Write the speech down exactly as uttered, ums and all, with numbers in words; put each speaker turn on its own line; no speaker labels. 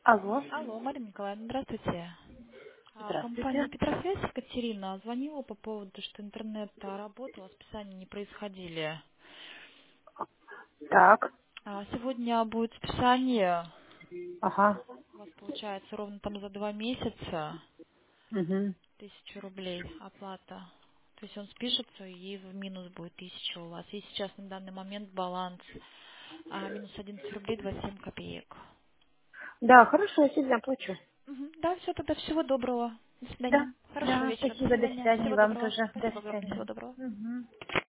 Алло,
Алло, Марина Николаевна, здравствуйте. А,
здравствуйте.
Компания Петрофес, Екатерина, звонила по поводу, что интернет а, работал, а списания не происходили.
Так,
А Сегодня будет списание,
ага,
у вас получается ровно там за два месяца,
угу.
тысячу рублей оплата. То есть он спишется, и в минус будет тысяча у вас. И сейчас на данный момент баланс а, минус одиннадцать рублей двадцать семь копеек.
Да, хорошо, я сегодня оплачу.
Мгм. Да, все, тогда всего доброго. До
Да,
свидания. Хорошего
да,
вечера. До
спасибо, до
свидания.
свидания,
Всего
вам
доброго.
тоже, до
Спасибо огромное.
свидания.
Всего доброго.
Мгм.